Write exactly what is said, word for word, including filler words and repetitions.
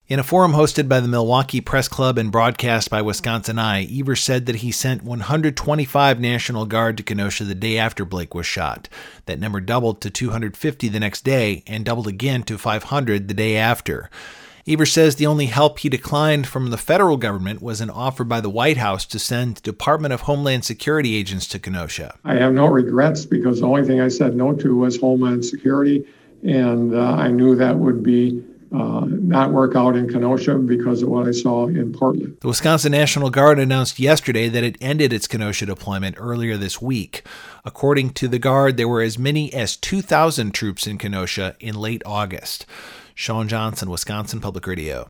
In a forum hosted by the Milwaukee Press Club and broadcast by Wisconsin Eye, Evers said that he sent one hundred twenty-five National Guard to Kenosha the day after Blake was shot. That number doubled to two hundred fifty the next day and doubled again to five hundred the day after. Evers says the only help he declined from the federal government was an offer by the White House to send Department of Homeland Security agents to Kenosha. I have no regrets because the only thing I said no to was Homeland Security, and uh, I knew that would be Uh, not work out in Kenosha because of what I saw in Portland. The Wisconsin National Guard announced yesterday that it ended its Kenosha deployment earlier this week. According to the Guard, there were as many as two thousand troops in Kenosha in late August. Sean Johnson, Wisconsin Public Radio.